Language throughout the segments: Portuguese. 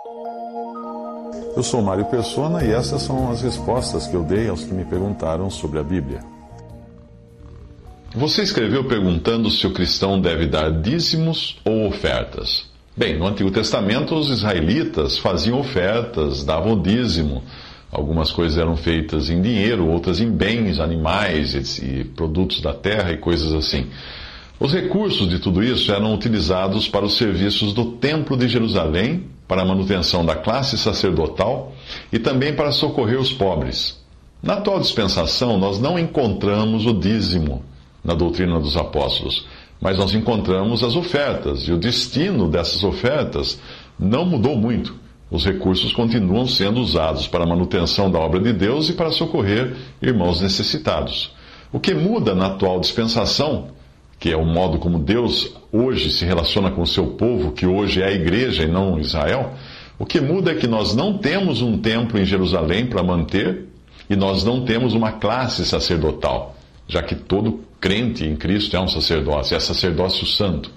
Eu sou Mário Persona e essas são as respostas que eu dei aos que me perguntaram sobre a Bíblia. Você escreveu perguntando se o cristão deve dar dízimos ou ofertas. Bem, no Antigo Testamento os israelitas faziam ofertas, davam dízimo. Algumas coisas eram feitas em dinheiro, outras em bens, animais e produtos da terra e coisas assim. Os recursos de tudo isso eram utilizados para os serviços do Templo de Jerusalém, para a manutenção da classe sacerdotal e também para socorrer os pobres. Na atual dispensação, nós não encontramos o dízimo na doutrina dos apóstolos, mas nós encontramos as ofertas, e o destino dessas ofertas não mudou muito. Os recursos continuam sendo usados para a manutenção da obra de Deus e para socorrer irmãos necessitados. O que muda na atual dispensação, que é o modo como Deus hoje se relaciona com o seu povo, que hoje é a igreja e não Israel, o que muda é que nós não temos um templo em Jerusalém para manter e nós não temos uma classe sacerdotal, já que todo crente em Cristo é um sacerdócio, é sacerdócio santo.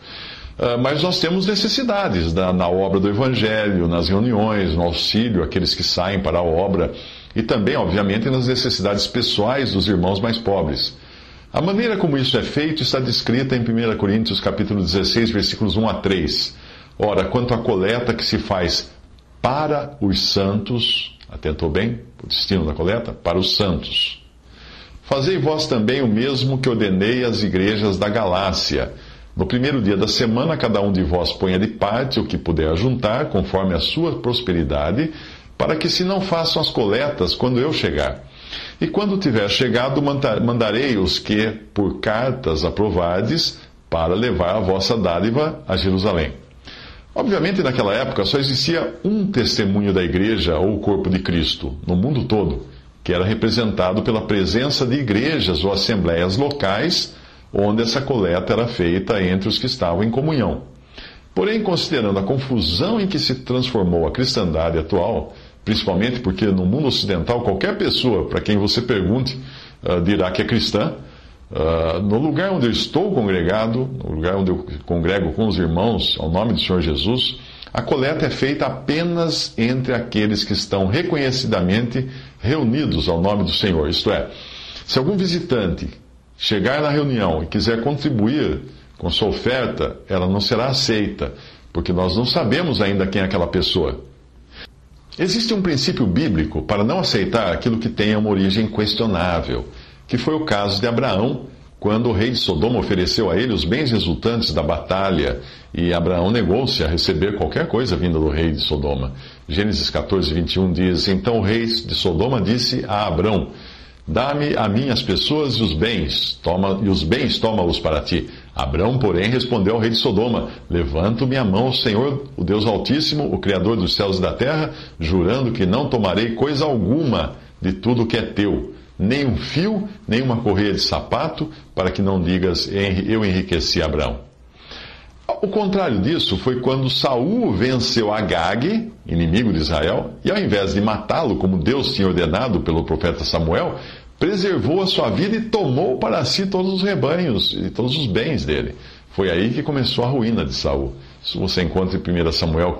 Mas nós temos necessidades na obra do Evangelho, nas reuniões, no auxílio àqueles que saem para a obra e também, obviamente, nas necessidades pessoais dos irmãos mais pobres. A maneira como isso é feito está descrita em 1 Coríntios capítulo 16, versículos 1 a 3. Ora, quanto à coleta que se faz para os santos, atentou bem? O destino da coleta? Para os santos. Fazei vós também o mesmo que ordenei às igrejas da Galácia. No primeiro dia da semana, cada um de vós ponha de parte o que puder ajuntar, conforme a sua prosperidade, para que se não façam as coletas quando eu chegar. E quando tiver chegado, mandarei os que, por cartas, aprovardes, para levar a vossa dádiva a Jerusalém. Obviamente, naquela época, só existia um testemunho da igreja ou o corpo de Cristo, no mundo todo, que era representado pela presença de igrejas ou assembleias locais, onde essa coleta era feita entre os que estavam em comunhão. Porém, considerando a confusão em que se transformou a cristandade atual, principalmente porque no mundo ocidental qualquer pessoa para quem você pergunte dirá que é cristã, no lugar onde eu estou congregado, no lugar onde eu congrego com os irmãos ao nome do Senhor Jesus, a coleta é feita apenas entre aqueles que estão reconhecidamente reunidos ao nome do Senhor. Isto é, se algum visitante chegar na reunião e quiser contribuir com sua oferta, ela não será aceita, porque nós não sabemos ainda quem é aquela pessoa. Existe um princípio bíblico para não aceitar aquilo que tenha uma origem questionável, que foi o caso de Abraão, quando o rei de Sodoma ofereceu a ele os bens resultantes da batalha, e Abraão negou-se a receber qualquer coisa vinda do rei de Sodoma. Gênesis 14, 21 diz: Então o rei de Sodoma disse a Abrão: Dá-me a mim as pessoas e os bens, toma-os para ti. Abrão, porém, respondeu ao rei de Sodoma: Levanto minha mão ao Senhor, o Deus Altíssimo, o Criador dos céus e da terra, jurando que não tomarei coisa alguma de tudo que é teu, nem um fio, nem uma correia de sapato, para que não digas, eu enriqueci Abrão. O contrário disso foi quando Saul venceu Agag, inimigo de Israel, e ao invés de matá-lo, como Deus tinha ordenado pelo profeta Samuel, preservou a sua vida e tomou para si todos os rebanhos e todos os bens dele. Foi aí que começou a ruína de Saul. Isso você encontra em 1 Samuel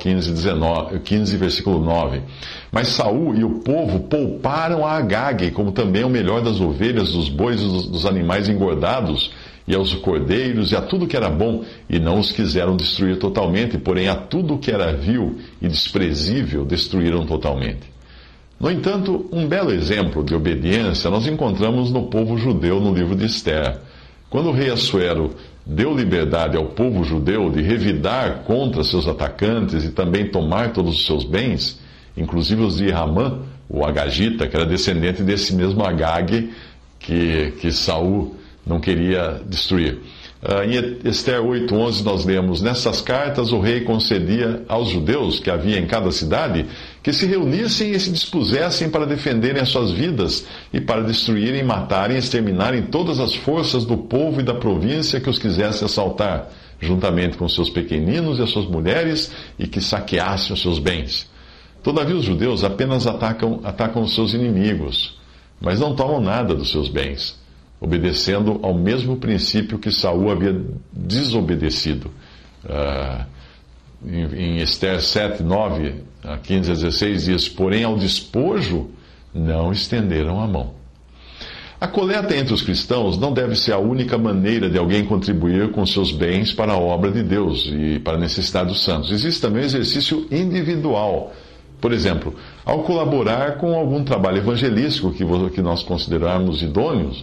15, versículo 9. Mas Saul e o povo pouparam a Agag, como também o melhor das ovelhas, dos bois e dos animais engordados, e aos cordeiros e a tudo que era bom, e não os quiseram destruir totalmente, porém a tudo que era vil e desprezível destruíram totalmente. No entanto, um belo exemplo de obediência nós encontramos no povo judeu no livro de Esther. Quando o rei Assuero deu liberdade ao povo judeu de revidar contra seus atacantes e também tomar todos os seus bens, inclusive os de Ramã, o Agagita, que era descendente desse mesmo Agag que Saul não queria destruir. Em Esther 8:11 nós lemos: Nessas cartas o rei concedia aos judeus que havia em cada cidade que se reunissem e se dispusessem para defenderem as suas vidas e para destruírem, matarem e exterminarem todas as forças do povo e da província que os quisesse assaltar, juntamente com seus pequeninos e as suas mulheres, e que saqueassem os seus bens. Todavia os judeus apenas atacam os seus inimigos, mas não tomam nada dos seus bens, obedecendo ao mesmo princípio que Saul havia desobedecido. em Esther 7, 9, 15 a 16, diz: porém ao despojo não estenderam a mão. A coleta entre os cristãos não deve ser a única maneira de alguém contribuir com seus bens para a obra de Deus e para a necessidade dos santos. Existe também o exercício individual. Por exemplo, ao colaborar com algum trabalho evangelístico que nós considerarmos idôneos,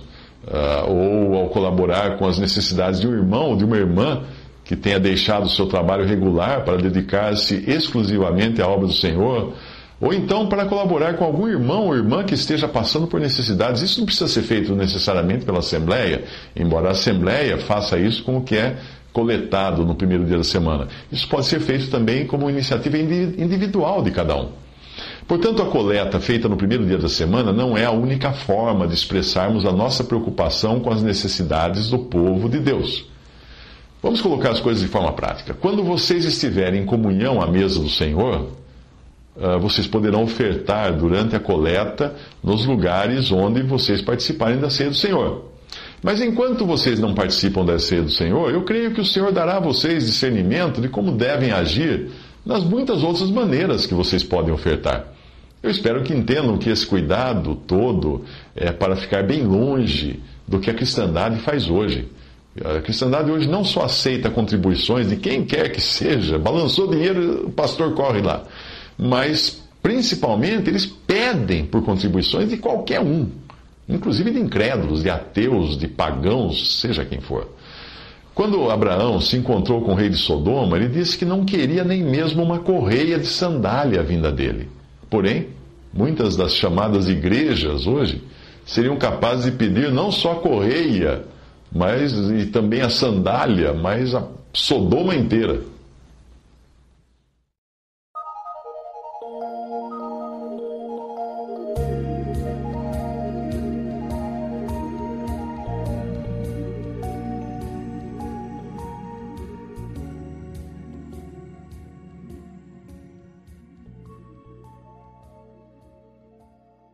ou ao colaborar com as necessidades de um irmão ou de uma irmã que tenha deixado o seu trabalho regular para dedicar-se exclusivamente à obra do Senhor, ou então para colaborar com algum irmão ou irmã que esteja passando por necessidades. Isso não precisa ser feito necessariamente pela Assembleia, embora a Assembleia faça isso com o que é coletado no primeiro dia da semana. Isso pode ser feito também como iniciativa individual de cada um. Portanto, a coleta feita no primeiro dia da semana não é a única forma de expressarmos a nossa preocupação com as necessidades do povo de Deus. Vamos colocar as coisas de forma prática. Quando vocês estiverem em comunhão à mesa do Senhor, vocês poderão ofertar durante a coleta nos lugares onde vocês participarem da ceia do Senhor. Mas enquanto vocês não participam da ceia do Senhor, eu creio que o Senhor dará a vocês discernimento de como devem agir nas muitas outras maneiras que vocês podem ofertar. Eu espero que entendam que esse cuidado todo é para ficar bem longe do que a cristandade faz hoje. A cristandade hoje não só aceita contribuições de quem quer que seja, balançou dinheiro, o pastor corre lá. Mas, principalmente, eles pedem por contribuições de qualquer um, inclusive de incrédulos, de ateus, de pagãos, seja quem for. Quando Abraão se encontrou com o rei de Sodoma, ele disse que não queria nem mesmo uma correia de sandália vinda dele. Porém, muitas das chamadas igrejas hoje seriam capazes de pedir não só a correia, e também a sandália, mas a Sodoma inteira.